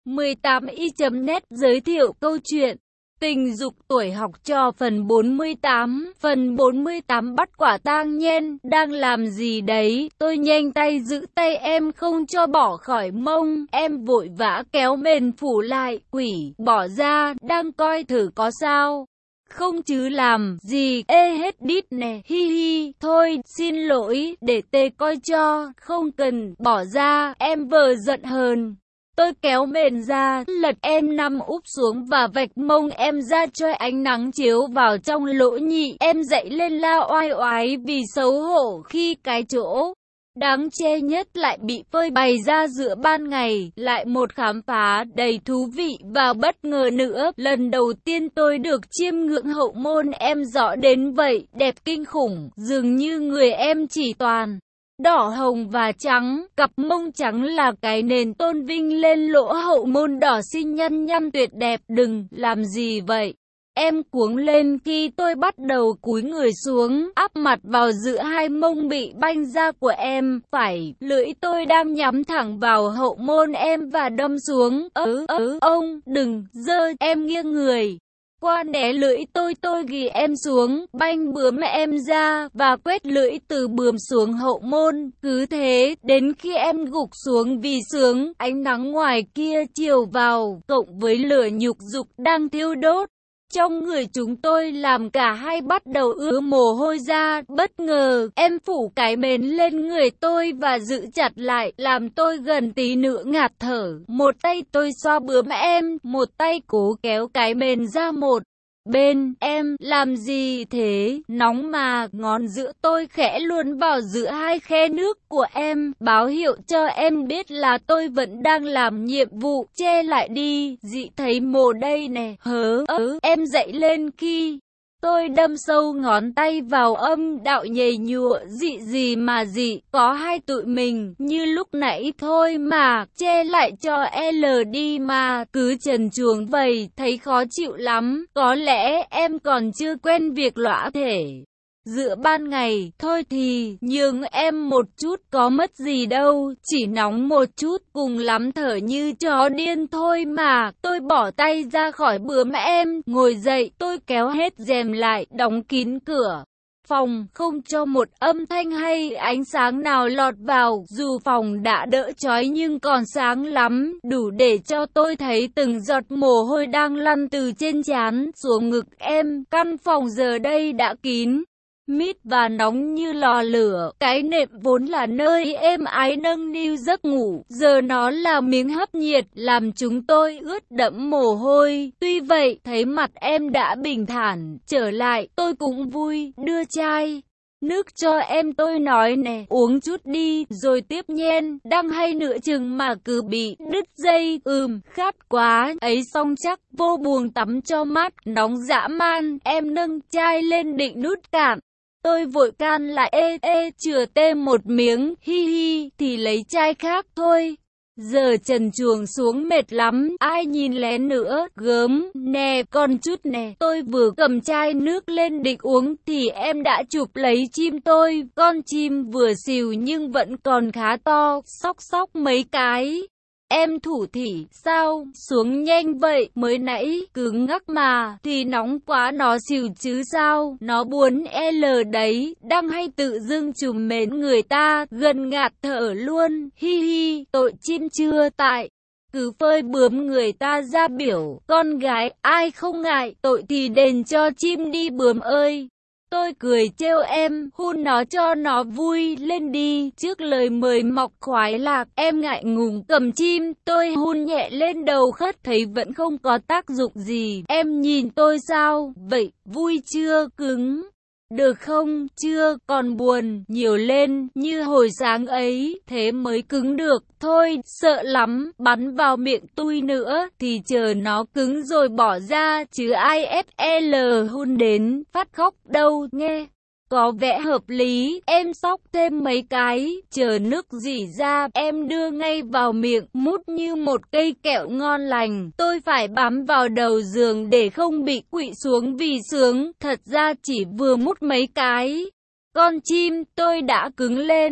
18i.net giới thiệu câu chuyện Tình dục tuổi học trò phần 48. Phần 48 bắt quả tang Nhen đang làm gì đấy. Tôi nhanh tay giữ tay em không cho bỏ khỏi mông. Em vội vã kéo mền phủ lại. Quỷ, bỏ ra, đang coi thử có sao không chứ làm gì. Ê hết đít nè, hi hi. Thôi, xin lỗi, để tê coi cho. Không cần, bỏ ra. Em vờ giận hờn. Tôi kéo mền ra, lật em nằm úp xuống và vạch mông em ra cho ánh nắng chiếu vào trong lỗ nhị. Em dậy lên la oai oái vì xấu hổ khi cái chỗ đáng chê nhất lại bị phơi bày ra giữa ban ngày. Lại một khám phá đầy thú vị và bất ngờ nữa. Lần đầu tiên tôi được chiêm ngưỡng hậu môn em rõ đến vậy, đẹp kinh khủng, dường như người em chỉ toàn đỏ hồng và trắng, cặp mông trắng là cái nền tôn vinh lên lỗ hậu môn đỏ xinh nhăn nhăn tuyệt đẹp. Đừng làm gì vậy. Em cuống lên khi tôi bắt đầu cúi người xuống, áp mặt vào giữa hai mông bị banh ra của em. Phải, lưỡi tôi đang nhắm thẳng vào hậu môn em và đâm xuống. Ông, đừng, em nghiêng người qua né lưỡi tôi ghi em xuống, banh bướm em ra, và quét lưỡi từ bướm xuống hậu môn. Cứ thế, đến khi em gục xuống vì sướng, ánh nắng ngoài kia chiều vào, cộng với lửa nhục dục đang thiêu đốt trong người chúng tôi làm cả hai bắt đầu ứa mồ hôi ra. Bất ngờ, em phủ cái mền lên người tôi và giữ chặt lại, làm tôi gần tí nữa ngạt thở. Một tay tôi xoa bướm em, một tay cố kéo cái mền ra một bên. Em, làm gì thế? Nóng mà. Ngón giữa tôi khẽ luồn vào giữa hai khe nước của em, báo hiệu cho em biết là tôi vẫn đang làm nhiệm vụ. Che lại đi, dị thấy mồ đây nè. Em dậy lên khi tôi đâm sâu ngón tay vào âm đạo nhầy nhụa. Dị gì mà dị, có hai tụi mình, như lúc nãy thôi mà, che lại cho L đi mà, cứ trần truồng vậy, thấy khó chịu lắm, có lẽ em còn chưa quen việc lõa thể giữa ban ngày. Thôi thì, nhường em một chút có mất gì đâu, chỉ nóng một chút, cùng lắm thở như chó điên thôi mà. Tôi bỏ tay ra khỏi bướm em, ngồi dậy, tôi kéo hết rèm lại, đóng kín cửa phòng, không cho một âm thanh hay ánh sáng nào lọt vào. Dù phòng đã đỡ chói nhưng còn sáng lắm, đủ để cho tôi thấy từng giọt mồ hôi đang lăn từ trên trán xuống ngực em. Căn phòng giờ đây đã kín mít và nóng như lò lửa. Cái nệm vốn là nơi êm ái nâng niu giấc ngủ, giờ nó là miếng hấp nhiệt, làm chúng tôi ướt đẫm mồ hôi. Tuy vậy, thấy mặt em đã bình thản trở lại, tôi cũng vui, đưa chai nước cho em. Tôi nói nè, uống chút đi, rồi tiếp. Nhen đang hay nửa chừng mà cứ bị đứt dây. Khát quá, ấy xong chắc vô buồng tắm cho mát, nóng dã man. Em nâng chai lên định nút cạn. Tôi vội can lại, chừa tê một miếng, hi hi, thì lấy chai khác thôi. Giờ trần truồng xuống mệt lắm, ai nhìn lén nữa. Gớm, nè, còn chút nè. Tôi vừa cầm chai nước lên định uống thì em đã chụp lấy chim tôi. Con chim vừa xìu nhưng vẫn còn khá to, xóc mấy cái. Em thủ thỉ, sao, xuống nhanh vậy, mới nãy, cứng ngắc mà, thì nóng quá nó xìu chứ sao, nó buồn L đấy, đang hay tự dưng trùm mến người ta, gần ngạt thở luôn, hi hi, tội chim chưa tại. Cứ phơi bướm người ta ra biểu, con gái, ai không ngại, tội thì đền cho chim đi bướm ơi. Tôi cười trêu em, hun nó cho nó vui lên đi. Trước lời mời mọc khoái lạc, em ngại ngùng cầm chim, tôi hun nhẹ lên đầu khất, thấy vẫn không có tác dụng gì. Em nhìn tôi sao, vậy, vui chưa, cứng được không? Chưa, còn buồn nhiều lên, như hồi sáng ấy, thế mới cứng được. Thôi, sợ lắm, bắn vào miệng tui nữa, thì chờ nó cứng rồi bỏ ra, chứ ai ép L hun đến, phát khóc đâu, nghe có vẻ hợp lý. Em xóc thêm mấy cái, chờ nước rỉ ra, em đưa ngay vào miệng, mút như một cây kẹo ngon lành. Tôi phải bám vào đầu giường để không bị quỵ xuống vì sướng, thật ra chỉ vừa mút mấy cái. Con chim tôi đã cứng lên.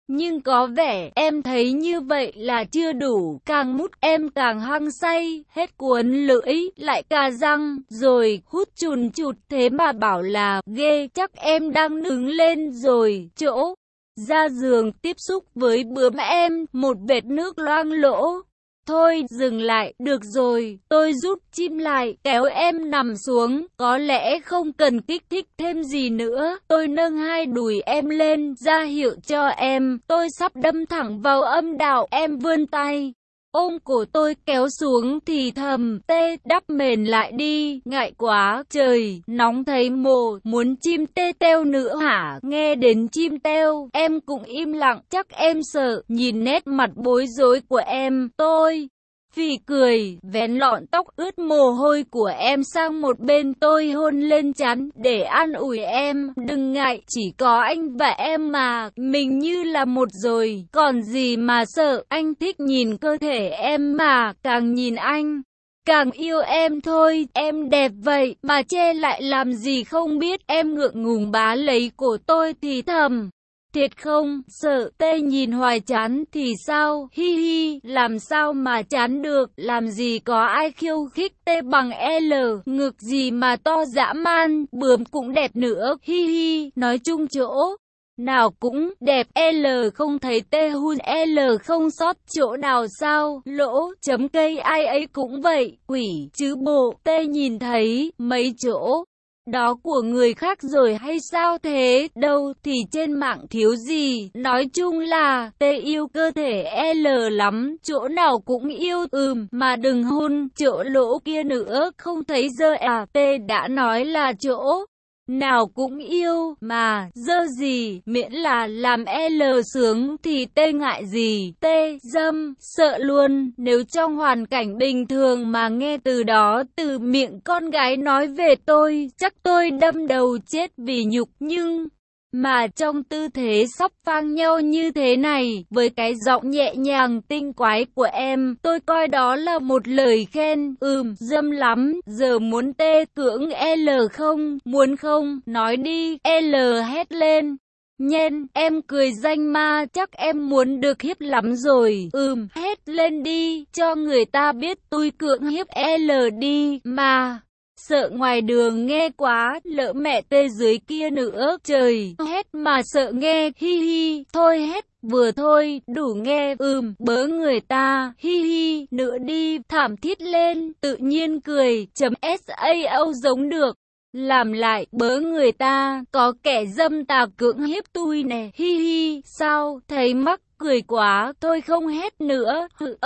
Nhưng có vẻ em thấy như vậy là chưa đủ, càng mút em càng hăng say, hết cuốn lưỡi, lại cà răng, rồi hút chùn chụt, thế mà bảo là ghê, chắc em đang đứng lên rồi, chỗ ra giường tiếp xúc với bướm em, một vệt nước loang lỗ. Thôi, dừng lại, được rồi, tôi rút chim lại, kéo em nằm xuống, có lẽ không cần kích thích thêm gì nữa. Tôi nâng hai đùi em lên, ra hiệu cho em, tôi sắp đâm thẳng vào âm đạo, em vươn tay. Ôm cổ tôi kéo xuống thì thầm, tê, đắp mền lại đi, ngại quá, trời, nóng thấy mồ, muốn chim tê teo nữa hả? Nghe đến chim teo, em cũng im lặng, chắc em sợ, nhìn nét mặt bối rối của em, tôi phì cười, vén lọn tóc ướt mồ hôi của em sang một bên, tôi hôn lên trán để an ủi em, đừng ngại, chỉ có anh và em mà, mình như là một rồi, còn gì mà sợ, anh thích nhìn cơ thể em mà, càng nhìn anh càng yêu em thôi, em đẹp vậy mà che lại làm gì không biết, em ngượng ngùng bá lấy cổ tôi thì thầm. Thiệt không, sợ, tê nhìn hoài chán thì sao, hi hi, làm sao mà chán được, làm gì có ai khiêu khích tê bằng L, ngực gì mà to dã man, bướm cũng đẹp nữa, hi hi, nói chung chỗ nào cũng đẹp, L không thấy tê hun, L không sót chỗ nào sao, lỗ, chấm cây ai ấy cũng vậy, quỷ, chứ bộ, tê nhìn thấy, mấy chỗ đó của người khác rồi hay sao thế, đâu thì trên mạng thiếu gì, nói chung là, tê yêu cơ thể L lắm, chỗ nào cũng yêu, mà đừng hôn, chỗ lỗ kia nữa, không thấy dơ à, tê đã nói là chỗ nào cũng yêu, mà, dơ gì, miễn là làm L sướng thì tê ngại gì, tê, dâm, sợ luôn, nếu trong hoàn cảnh bình thường mà nghe từ đó, từ miệng con gái nói về tôi, chắc tôi đâm đầu chết vì nhục, nhưng mà trong tư thế sắp phang nhau như thế này, với cái giọng nhẹ nhàng tinh quái của em, tôi coi đó là một lời khen, dâm lắm, giờ muốn tê cưỡng L không, muốn không, nói đi, L hét lên. Nhen, em cười danh ma, chắc em muốn được hiếp lắm rồi, hét lên đi, cho người ta biết tôi cưỡng hiếp L đi, mà. Sợ ngoài đường nghe quá, lỡ mẹ tê dưới kia nữa, trời, hét mà sợ nghe, hi hi, thôi hét, vừa thôi, đủ nghe, bớ người ta, hi hi, nữa đi, thảm thiết lên, tự nhiên cười, chấm sao giống được. Làm lại, bớ người ta, có kẻ dâm tà cưỡng hiếp tôi nè, hi hi, sao, thấy mắc cười quá, tôi không hét nữa,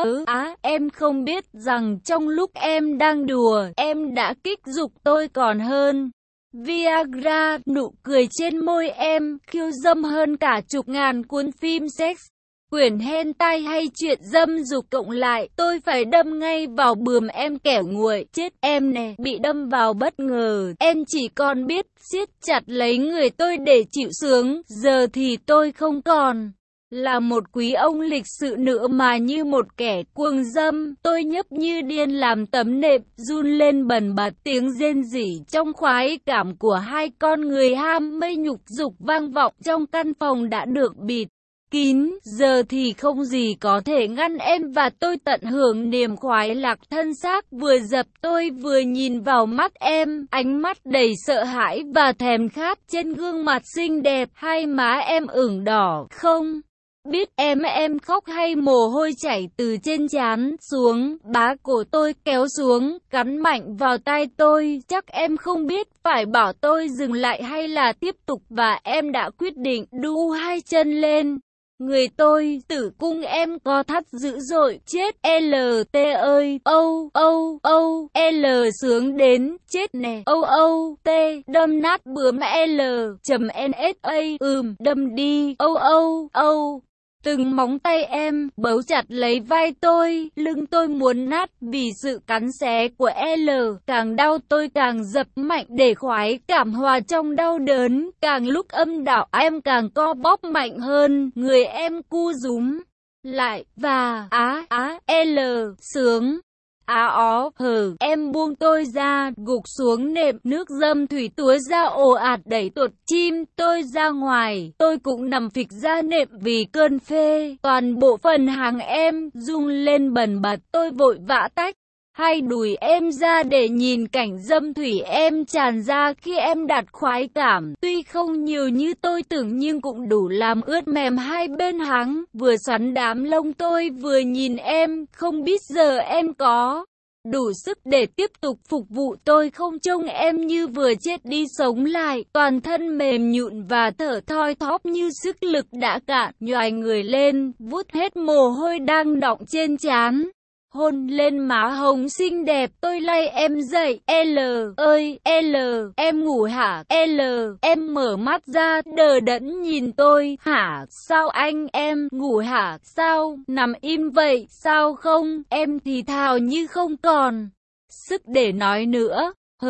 em không biết rằng trong lúc em đang đùa, em đã kích dục tôi còn hơn Viagra, nụ cười trên môi em, khiêu dâm hơn cả chục ngàn cuốn phim sex. Quyển hentai hay chuyện dâm dục cộng lại, tôi phải đâm ngay vào bườm em kẻo nguội, chết em nè, bị đâm vào bất ngờ, em chỉ còn biết siết chặt lấy người tôi để chịu sướng, giờ thì tôi không còn là một quý ông lịch sự nữa mà như một kẻ cuồng dâm, tôi nhấp như điên làm tấm nệm, run lên bần bật, tiếng rên rỉ trong khoái cảm của hai con người ham mê nhục dục vang vọng trong căn phòng đã được bịt kín, giờ thì không gì có thể ngăn em và tôi tận hưởng niềm khoái lạc thân xác, vừa dập tôi vừa nhìn vào mắt em, ánh mắt đầy sợ hãi và thèm khát trên gương mặt xinh đẹp, hai má em ửng đỏ, không biết em khóc hay mồ hôi chảy từ trên trán xuống, bá cổ tôi kéo xuống, cắn mạnh vào tai tôi, chắc em không biết phải bảo tôi dừng lại hay là tiếp tục và em đã quyết định đu hai chân lên. Người tôi, tử cung em co thắt dữ dội, chết LT ơi, L sướng đến, chết nè, T, đâm nát bướm NSA, đâm đi, Từng móng tay em bấu chặt lấy vai tôi, lưng tôi muốn nát vì sự cắn xé của L, càng đau tôi càng dập mạnh để khoái cảm hòa trong đau đớn, càng lúc âm đạo em càng co bóp mạnh hơn, người em cu rúm lại và L sướng. Á ó, hừ, em buông tôi ra, gục xuống nệm, nước dâm thủy túa ra ồ ạt đẩy tuột chim tôi ra ngoài, tôi cũng nằm phịch ra nệm vì cơn phê, toàn bộ phần hàng em rung lên bần bật, tôi vội vã tách hai đùi em ra để nhìn cảnh dâm thủy em tràn ra khi em đạt khoái cảm, tuy không nhiều như tôi tưởng nhưng cũng đủ làm ướt mềm hai bên háng, vừa xoắn đám lông tôi vừa nhìn em, không biết giờ em có đủ sức để tiếp tục phục vụ tôi không, trông em như vừa chết đi sống lại, toàn thân mềm nhũn và thở thoi thóp như sức lực đã cạn, nhoài người lên, vuốt hết mồ hôi đang đọng trên trán, hôn lên má hồng xinh đẹp, tôi lay em dậy, L ơi, L, em ngủ hả, L, em mở mắt ra, đờ đẫn nhìn tôi, hả, sao anh, em, ngủ hả, sao, nằm im vậy, sao không, em thì thào như không còn sức để nói nữa.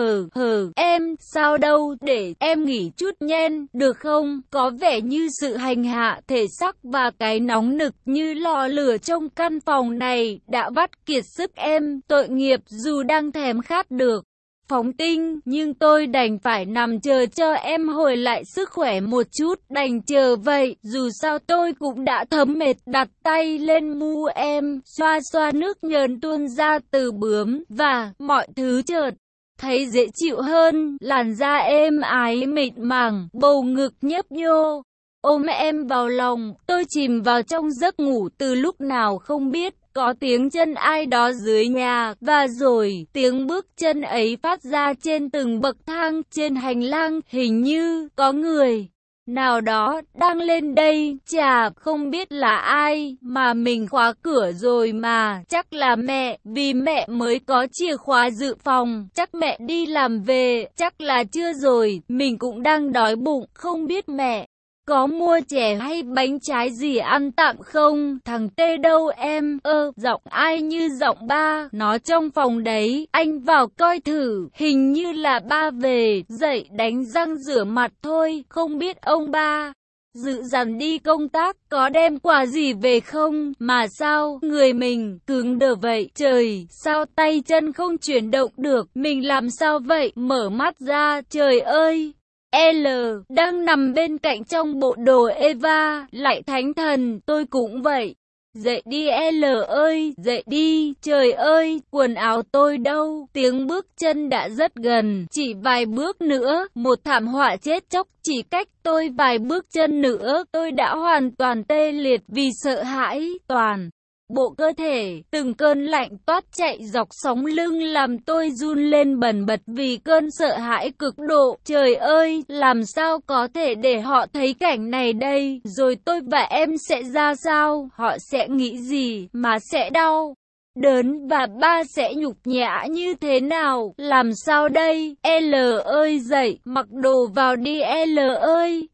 Em, sao đâu, để em nghỉ chút nhen, được không? Có vẻ như sự hành hạ thể xác và cái nóng nực như lò lửa trong căn phòng này đã vắt kiệt sức em, tội nghiệp dù đang thèm khát được phóng tinh, nhưng tôi đành phải nằm chờ cho em hồi lại sức khỏe một chút, đành chờ vậy, dù sao tôi cũng đã thấm mệt, đặt tay lên mu em, xoa xoa nước nhờn tuôn ra từ bướm, và mọi thứ chợt thấy dễ chịu hơn, làn da êm ái mịn màng, bầu ngực nhấp nhô. Ôm em vào lòng, tôi chìm vào trong giấc ngủ từ lúc nào không biết, có tiếng chân ai đó dưới nhà, và rồi tiếng bước chân ấy phát ra trên từng bậc thang, trên hành lang, hình như có người nào đó đang lên đây, chà, không biết là ai, mà mình khóa cửa rồi mà, chắc là mẹ, vì mẹ mới có chìa khóa dự phòng, chắc mẹ đi làm về, chắc là chưa rồi, mình cũng đang đói bụng, không biết mẹ có mua chè hay bánh trái gì ăn tạm không? Thằng Tê đâu em? Giọng ai như giọng ba, nó trong phòng đấy, anh vào coi thử, hình như là ba về, dậy đánh răng rửa mặt thôi, không biết ông ba dự dặn đi công tác, có đem quà gì về không, mà sao, người mình cứng đờ vậy, trời, sao tay chân không chuyển động được, mình làm sao vậy, mở mắt ra, trời ơi! L đang nằm bên cạnh trong bộ đồ Eva, lại thánh thần, tôi cũng vậy. Dậy đi L ơi, dậy đi, trời ơi, quần áo tôi đâu, tiếng bước chân đã rất gần, chỉ vài bước nữa, một thảm họa chết chóc chỉ cách tôi vài bước chân nữa, tôi đã hoàn toàn tê liệt vì sợ hãi, toàn bộ cơ thể, từng cơn lạnh toát chạy dọc sống lưng làm tôi run lên bần bật vì cơn sợ hãi cực độ. Trời ơi, làm sao có thể để họ thấy cảnh này đây, rồi tôi và em sẽ ra sao, họ sẽ nghĩ gì, mà sẽ đau đớn và ba sẽ nhục nhã như thế nào, làm sao đây, L ơi dậy, mặc đồ vào đi L ơi.